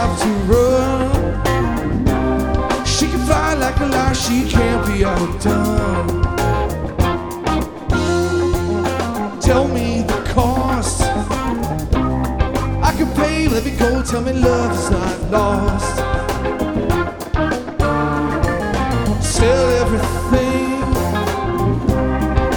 have to run. She can fly like a lie, she can't be outdone. Tell me the cost. I can pay, let me go, tell me love is not lost.